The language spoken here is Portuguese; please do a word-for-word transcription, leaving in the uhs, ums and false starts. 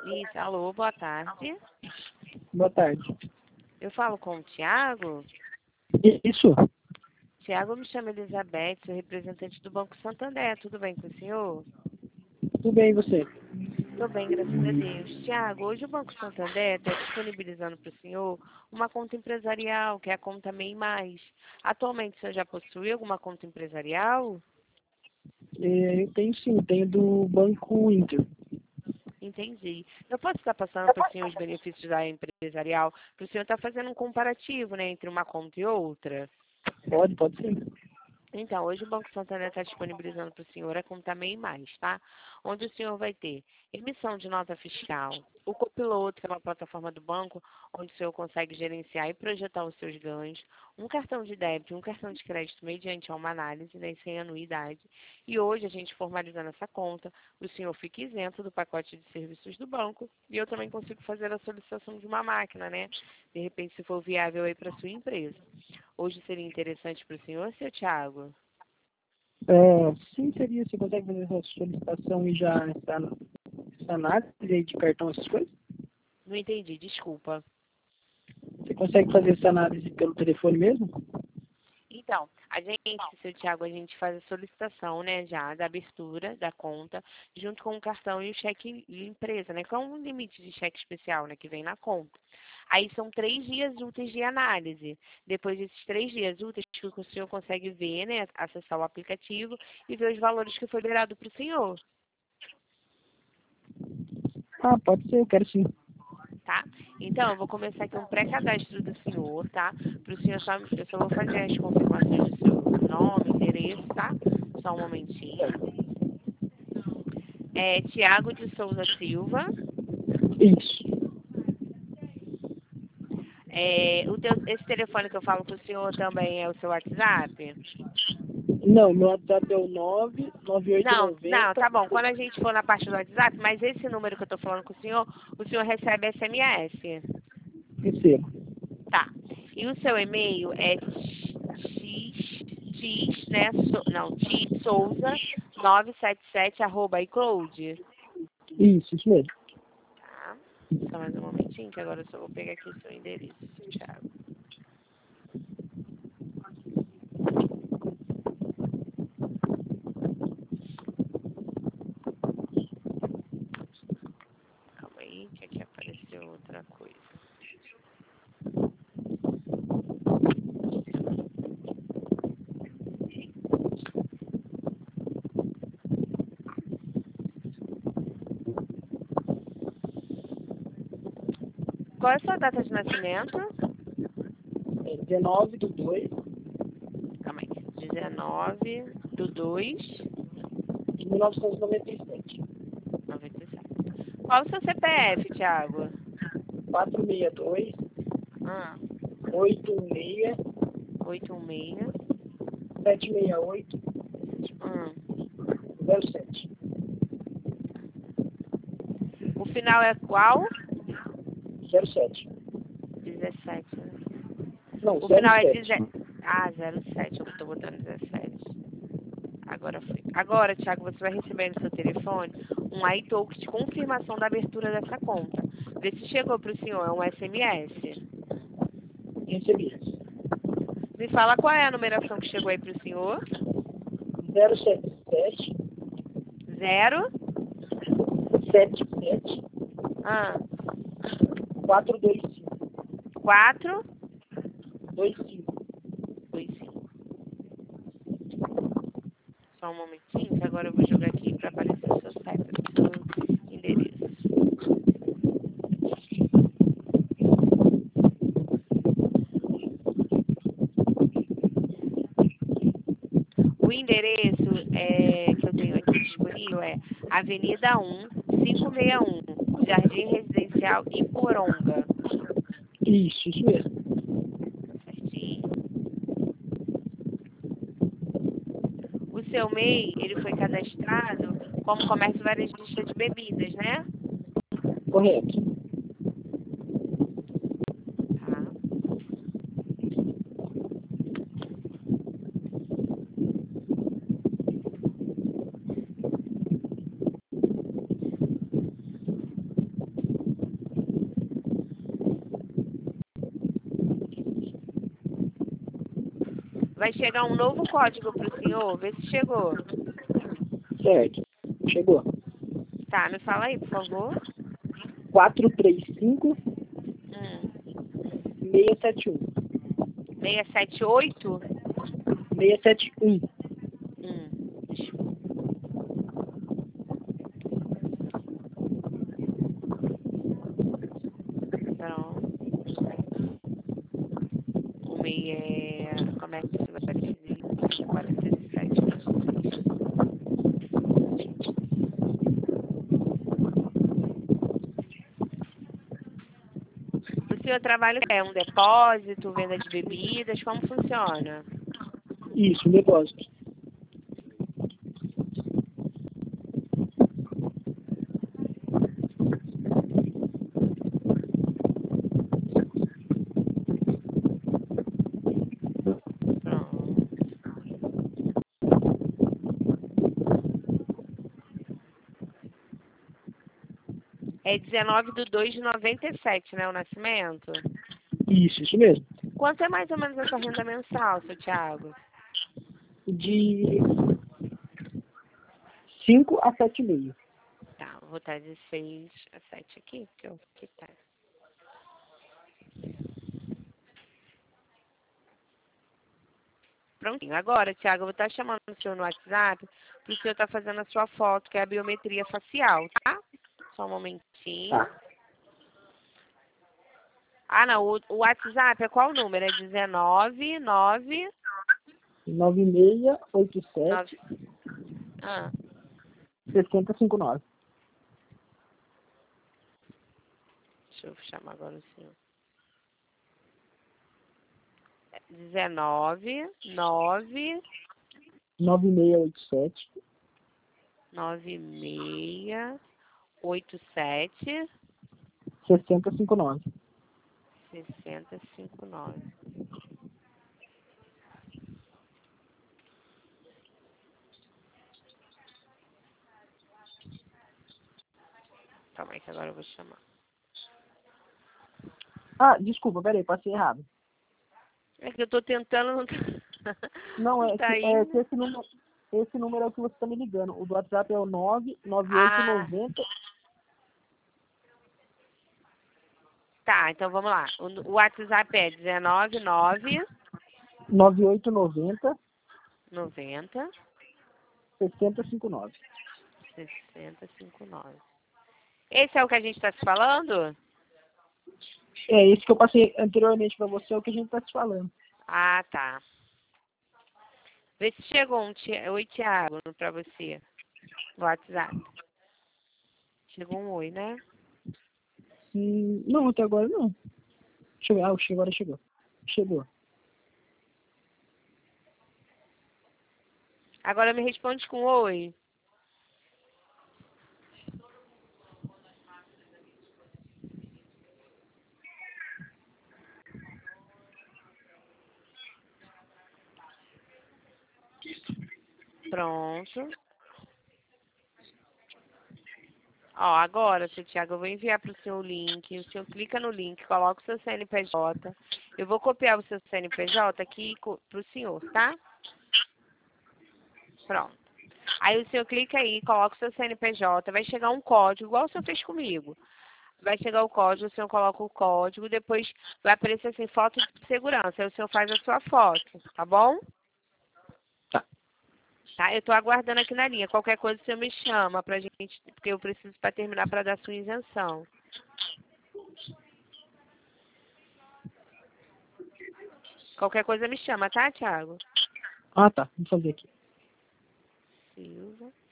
Isso, alô, boa tarde. Boa tarde. Eu falo com o Tiago. Isso? Tiago, me chama Elizabeth, sou representante do Banco Santander. Tudo bem com o senhor? Tudo bem, e você? Estou bem, graças a Deus. Tiago, hoje o Banco Santander está disponibilizando para o senhor uma conta empresarial, que é a conta MEI Mais. Atualmente, o senhor já possui alguma conta empresarial? É, eu tenho sim, tenho do Banco Inter. Entendi. Eu posso estar passando para o senhor os benefícios da empresarial, para o senhor estar fazendo um comparativo, né, entre uma conta e outra? Pode, pode sim. Então, hoje o Banco Santander está disponibilizando para o senhor a conta MEI Mais, tá? Onde o senhor vai ter emissão de nota fiscal, o Copiloto, que é uma plataforma do banco, onde o senhor consegue gerenciar e projetar os seus ganhos, um cartão de débito e um cartão de crédito mediante uma análise, né, sem anuidade. E hoje, a gente formalizando essa conta, o senhor fica isento do pacote de serviços do banco e eu também consigo fazer a solicitação de uma máquina, né? De repente, se for viável aí para sua empresa. Hoje seria interessante para o senhor, seu Thiago? É, sim, seria. Você consegue fazer essa solicitação e já essa, essa análise aí de cartão, essas coisas? Não entendi, desculpa. Você consegue fazer essa análise pelo telefone mesmo? Então, a gente, seu Thiago, a gente faz a solicitação, né, já, da abertura da conta, junto com o cartão e o cheque de empresa, né, com um limite de cheque especial, né, que vem na conta. Aí são três dias úteis de análise. Depois desses três dias úteis, que o senhor consegue ver, né, acessar o aplicativo e ver os valores que foi liberado para o senhor. Ah, pode ser, eu quero sim. Tá? Então, eu vou começar aqui um pré-cadastro do senhor, tá? Para o senhor só, eu só vou fazer as confirmações do seu nome, endereço, tá? Só um momentinho. É Tiago de Souza Silva. Isso. É, o teu, esse telefone que eu falo com o senhor também é o seu WhatsApp? Não, meu WhatsApp é o nove nove oito Não, nove não, zero. tá bom. Quando a gente for na parte do WhatsApp, mas esse número que eu tô falando com o senhor, o senhor recebe S M S. Recebo. Tá. E o seu e-mail é x, x, né? So, não, x souza novecentos e setenta e sete arroba iCloud. Isso, isso mesmo. Tá. Só mais um momentinho, que agora eu só vou pegar aqui o seu endereço, seu Thiago. Calma aí, que aqui apareceu outra coisa. Qual é a sua data de nascimento? É dezenove do dois Calma aí. dezenove do dois de mil novecentos e noventa e sete. noventa e sete. Qual o seu C P F, Thiago? quatro seis dois, Ah, oito um seis, oito um seis. sete seis oito, Ah. zero sete. O final é qual? zero sete. dezessete, né? Não, O zero final é sete. dezessete. Ah, zero sete. Eu tô botando dezessete. Agora foi. Agora, Thiago, você vai receber no seu telefone um iTalk de confirmação da abertura dessa conta. Vê se chegou para o senhor. É um S M S. Recebi. Me fala qual é a numeração que chegou aí para o senhor. zero sete sete, Zero. sete sete, Ah, quatro dois cinco. quatro. dois cinco. Dois, cinco. Só um momentinho, que agora eu vou jogar aqui para aparecer o seu site, o seu endereço. O endereço é, que eu tenho aqui disponível é Avenida um, quinhentos e sessenta e um, Jardim Residencial Iporonga. Isso, isso mesmo. Certinho. O seu MEI, ele foi cadastrado como comércio varejista de bebidas, né? Correto. Tá. Vai chegar um novo código para o senhor, vê se chegou. Certo. Chegou. Tá, me fala aí, por favor. quatro três cinco, Hum. seis sete um. seiscentos e setenta e oito? seis sete um. Hum. Deixa eu... Pronto. O MEI é... Como é que você vai dizer? quarenta e sete, né? O senhor trabalha é um depósito, venda de bebidas, como funciona? Isso, depósito. Pronto. É dezenove de dois de noventa e sete, né, o nascimento? Isso, isso mesmo. Quanto é mais ou menos a sua renda mensal, seu Thiago? De cinco a sete e meio. Tá, vou botar de seis a sete aqui, porque eu aqui tá. Prontinho. Agora, Thiago, eu vou estar chamando o senhor no WhatsApp para o senhor estar fazendo a sua foto, que é a biometria facial, tá? Só um momentinho. Tá. Ah, não, o, o WhatsApp é qual o número? É dezenove, nove, nove seis oito nove... sete, Ah, seis zero cinco nove. deixa eu chamar agora o senhor. dezenove, nove, nove seis oito sete, nove seis oito sete, seis zero cinco nove. seis zero cinco nove. Calma aí que agora eu vou chamar. Ah, desculpa, peraí, passei errado. É que eu tô tentando, não tá, Não, não é tá que, é que indo. esse número, esse número é o que você está me ligando. O do WhatsApp é o nove nove oito Ah, nove zero. tá, então vamos lá. O, o WhatsApp é dezenove, nove, nove oito nove zero, noventa, seis zero cinco nove. sessenta, cinquenta e nove. Esse é o que a gente está se falando? É esse que eu passei anteriormente para você, é o que a gente está te falando. Ah, tá. Vê se chegou um tia... Oi, Thiago, para você. No WhatsApp. Chegou um oi, né? Hum, não, até agora não. Chegou, ah, agora chegou. Chegou. Agora me responde com oi. Pronto. Ó, agora, seu Thiago, eu vou enviar para o senhor o link. O senhor clica no link, coloca o seu C N P J. Eu vou copiar o seu C N P J aqui para o senhor, tá? Pronto. Aí o senhor clica aí, coloca o seu C N P J, vai chegar um código, igual o senhor fez comigo. Vai chegar o código, o senhor coloca o código, depois vai aparecer assim, foto de segurança. Aí o senhor faz a sua foto, tá bom? Tá. Tá, eu tô aguardando aqui na linha. Qualquer coisa o senhor me chama pra gente, porque eu preciso para terminar para dar sua isenção. Qualquer coisa me chama, tá, Thiago? Ah, tá. Vou fazer aqui. Silva.